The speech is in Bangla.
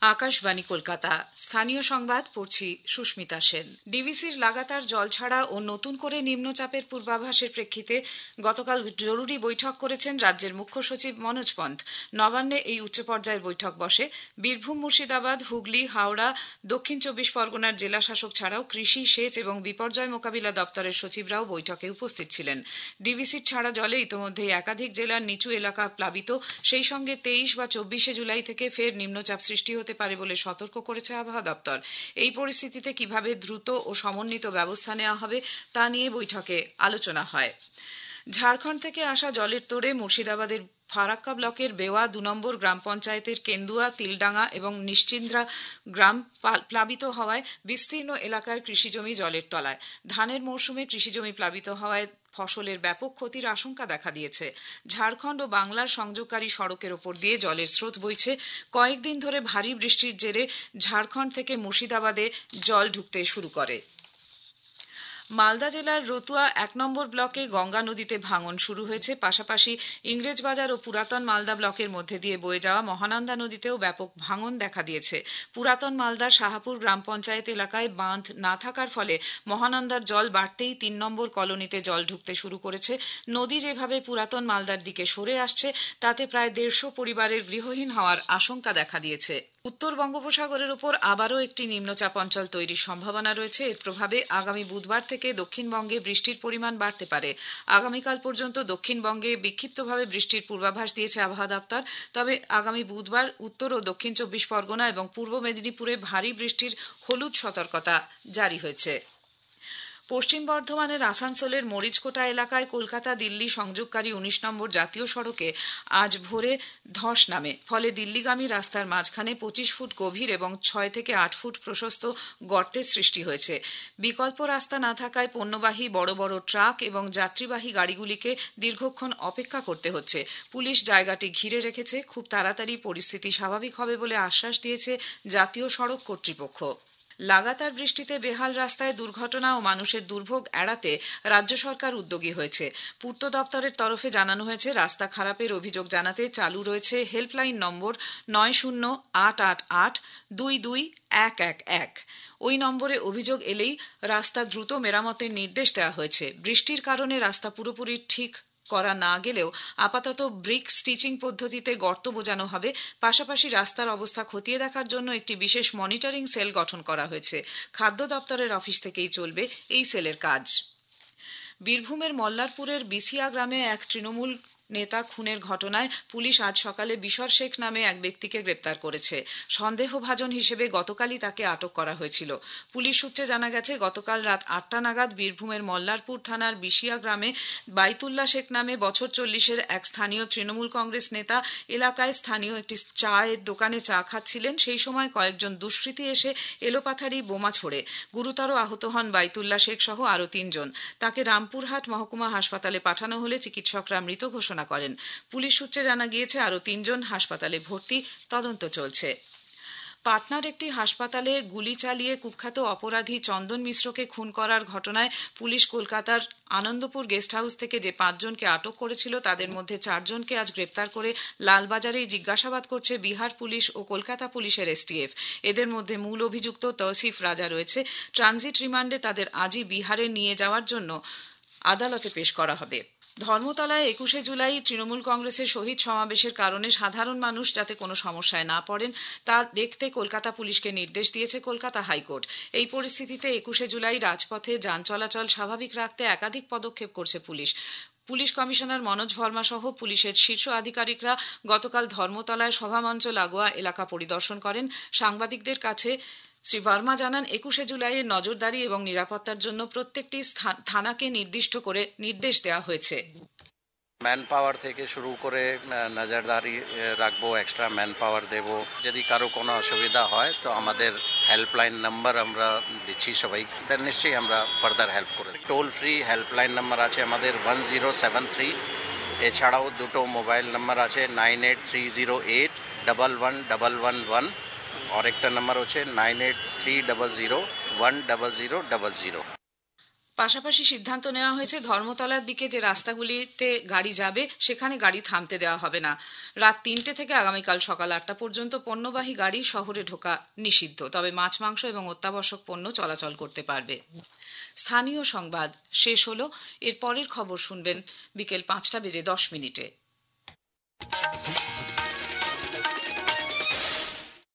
আকাশবাণী কলকাতা স্থানীয় সংবাদ পড়ছি সুস্মিতা সেন। ডিভিসির লাগাতার জল ছাড়া ও নতুন করে নিম্নচাপের পূর্বাভাসের প্রেক্ষিতে গতকাল জরুরি বৈঠক করেছেন রাজ্যের মুখ্য সচিব মনোজ পন্থ। নবান্নে এই উচ্চ পর্যায়ের বৈঠক বসে। বীরভূম, মুর্শিদাবাদ, হুগলি, হাওড়া, দক্ষিণ 24 পরগনার জেলা শাসক ছাড়াও কৃষি, সেচ এবং বিপর্যয় মোকাবিলা দপ্তরের সচিবরাও বৈঠকে উপস্থিত ছিলেন। ডিভিসির ছাড়া জলে ইতোমধ্যেই একাধিক জেলার নিচু এলাকা প্লাবিত, সেই সঙ্গে 23 বা 24 জুলাই থেকে ফের নিম্নচাপ সৃষ্টি হতে পারে বলে সতর্ক করেছে আবহাওয়া দপ্তর। এই পরিস্থিতিতে কিভাবে দ্রুত ও সমন্বিত ব্যবস্থা নেওয়া হবে তা নিয়ে বৈঠকে আলোচনা হয়। ঝাড়খণ্ড থেকে আসা জলের তোড়ে মুর্শিদাবাদের ফারাক্কা ব্লকের বেওয়া 2 নম্বর গ্রাম পঞ্চায়েতের কেন্দুয়া, তিলডাঙ্গা এবং নিশ্চিন্দ্রা গ্রাম প্লাবিত হওয়ায় বিস্তীর্ণ এলাকার কৃষিজমি জলের তলায়। ধানের মরশুমে কৃষিজমি প্লাবিত হওয়ায় ফসলের ব্যাপক ক্ষতির আশঙ্কা দেখা দিয়েছে। ঝাড়খণ্ড ও বাংলার সংযোগকারী সড়কের ওপর দিয়ে জলের স্রোত বইছে। কয়েকদিন ধরে ভারী বৃষ্টির জেরে ঝাড়খণ্ড থেকে মুর্শিদাবাদে জল ঢুকতে শুরু করে। মালদা জেলার রতুয়া 1 নম্বর ব্লকে গঙ্গা নদীতে ভাঙন শুরু হয়েছে। পাশাপাশি ইংরেজবাজার ও পুরাতন মালদা ব্লকের মধ্যে দিয়ে বয়ে যাওয়া মহানন্দা নদীতেও ব্যাপক ভাঙন দেখা দিয়েছে। পুরাতন মালদার শাহাপুর গ্রাম পঞ্চায়েত এলাকায় বাঁধ না থাকার ফলে মহানন্দার জল বাড়তেই 3 নম্বর কলোনিতে জল ঢুকতে শুরু করেছে। নদী যেভাবে পুরাতন মালদার দিকে সরে আসছে তাতে প্রায় 150 পরিবারের গৃহহীন হওয়ার আশঙ্কা দেখা দিয়েছে। উত্তর বঙ্গোপসাগরের উপর আবারও একটি নিম্নচাপ অঞ্চল তৈরির সম্ভাবনা রয়েছে। এর প্রভাবে আগামী বুধবার থেকে দক্ষিণবঙ্গে বৃষ্টির পরিমাণ বাড়তে পারে। আগামীকাল পর্যন্ত দক্ষিণবঙ্গে বিক্ষিপ্তভাবে বৃষ্টির পূর্বাভাস দিয়েছে আবহাওয়া দপ্তর। তবে আগামী বুধবার উত্তর ও দক্ষিণ 24 পরগনা এবং পূর্ব মেদিনীপুরে ভারী বৃষ্টির হলুদ সতর্কতা জারি হয়েছে। পশ্চিম বর্ধমানের আসানসোলের মরিচকোটা এলাকায় কলকাতা দিল্লি সংযোগকারী 19 নম্বর জাতীয় সড়কে আজ ভোরে ধস নামে। ফলে দিল্লিগামী রাস্তার মাঝখানে 25 ফুট গভীর এবং 6 থেকে 8 ফুট প্রশস্ত গর্তের সৃষ্টি হয়েছে। বিকল্প রাস্তা না থাকায় পণ্যবাহী বড় বড় ট্রাক এবং যাত্রীবাহী গাড়িগুলিকে দীর্ঘক্ষণ অপেক্ষা করতে হচ্ছে। পুলিশ জায়গাটি ঘিরে রেখেছে। খুব তাড়াতাড়ি পরিস্থিতি স্বাভাবিক হবে বলে আশ্বাস দিয়েছে জাতীয় সড়ক কর্তৃপক্ষ। লাগাতার বৃষ্টিতে বেহাল রাস্তায় দুর্ঘটনা ও মানুষের দুর্ভোগ এড়াতে রাজ্য সরকার উদ্যোগী হয়েছে। পূর্ত দপ্তরের তরফে জানানো হয়েছে, রাস্তা খারাপের অভিযোগ জানাতে চালু রয়েছে হেল্পলাইন নম্বর 9088822111। ওই নম্বরে অভিযোগ এলেই রাস্তা দ্রুত মেরামতের নির্দেশ দেওয়া হয়েছে। বৃষ্টির কারণে রাস্তা পুরোপুরি ঠিক করা না গেলেও আপাতত ব্রিক স্টিচিং পদ্ধতিতে গর্ত বোঝানো হবে। পাশাপাশি রাস্তার অবস্থা খতিয়ে দেখার জন্য একটি বিশেষ মনিটরিং সেল গঠন করা হয়েছে। খাদ্য দপ্তরের অফিস থেকেই চলবে এই সেলের কাজ। বীরভূমের মল্লারপুরের বিসিয়া গ্রামে এক তৃণমূল নেতা খুনের ঘটনায় পুলিশ আজ সকালে বিশর শেখ নামে এক ব্যক্তিকে গ্রেপ্তার করেছে। সন্দেহভাজন হিসেবে গতকালই তাকে আটক করা হয়েছিল। পুলিশ সূত্রে জানা গেছে, গতকাল রাত 8টা নাগাদ বীরভূমের মল্লারপুর থানার বিশিয়া গ্রামে বাইতুল্লাহ শেখ নামে বছর 40-এর এক স্থানীয় তৃণমূল কংগ্রেস নেতা এলাকায় স্থানীয় একটি চায়ের দোকানে চা খাচ্ছিলেন। সেই সময় কয়েকজন দুষ্কৃতী এসে এলোপাথারি বোমা ছোড়ে। গুরুতর আহত হন বাইতুল্লাহ শেখ সহ আরও 3 জন। তাকে রামপুরহাট মহকুমা হাসপাতালে পাঠানো হলে চিকিৎসকরা মৃত ঘোষণা করেন। পুলিশ সূত্রে জানা গিয়েছে আরও 3 জন হাসপাতালে ভর্তি, তদন্ত চলছে। পাটনার একটি হাসপাতালে গুলি চালিয়ে কুখ্যাত অপরাধী চন্দন মিশ্রকে খুন করার ঘটনায় পুলিশ কলকাতার আনন্দপুর গেস্ট হাউস থেকে যে 5 জনকে আটক করেছিল তাদের মধ্যে 4 জনকে আজ গ্রেপ্তার করে লালবাজারেই জিজ্ঞাসাবাদ করছে বিহার পুলিশ ও কলকাতা পুলিশের এসটিএফ। এদের মধ্যে মূল অভিযুক্ত তৌসিফ রাজা রয়েছে। ট্রানজিট রিমান্ডে তাদের আজই বিহারে নিয়ে যাওয়ার জন্য আদালতে পেশ করা হবে। ধর্মতলায় 21শে জুলাই তৃণমূল কংগ্রেসের শহীদ সমাবেশের কারণে সাধারণ মানুষ যাতে কোনো সমস্যায় না পড়েন তা দেখতে কলকাতা পুলিশকে নির্দেশ দিয়েছে কলকাতা হাইকোর্ট। এই পরিস্থিতিতে 21শে জুলাই রাজপথে যান চলাচল স্বাভাবিক রাখতে একাধিক পদক্ষেপ করছে police. Police commissioner Manoj Verma সহ পুলিশের শীর্ষ আধিকারিকরা গতকাল ধর্মতলায় সভামঞ্চ লাগোয়া এলাকা পরিদর্শন করেন। সাংবাদিকদের কাছে শ্রী ভার্মা জানান, 21শে জুলাইয়ের নজরদারি এবং নিরাপত্তার জন্য প্রত্যেকটি থানাকে নির্দিষ্ট করে নির্দেশ দেওয়া হয়েছে। ম্যান পাওয়ার থেকে শুরু করে নজরদারি রাখবো, এক্সট্রা ম্যান পাওয়ার দেব। যদি কারো কোনো অসুবিধা হয় তো আমাদের হেল্পলাইন নাম্বার আমরা দিচ্ছি সবাইকে, নিশ্চয়ই আমরা ফার্দার হেল্প করে। টোল ফ্রি হেল্পলাইন নাম্বার আছে আমাদের 1073। এছাড়াও দুটো মোবাইল নাম্বার আছে 9830811111 আর একটা নাম্বার হচ্ছে 9830010000। পাশাপাশি সিদ্ধান্ত নেওয়া হয়েছে ধর্মতলার দিকে যে রাস্তাগুলিতে গাড়ি যাবে সেখানে গাড়ি থামতে দেওয়া হবে না। রাত ৩টে থেকে আগামীকাল সকাল ৮টা পর্যন্ত পণ্যবাহী গাড়ি শহরে ঢোকা নিষিদ্ধ, তবে মাছ মাংস এবং অত্যাবশ্যক পণ্য চলাচল করতে পারবে। স্থানীয় সংবাদ শেষ হলো। এর পরের খবর শুনবেন বিকেল ৫টা বেজে ১০ মিনিটে।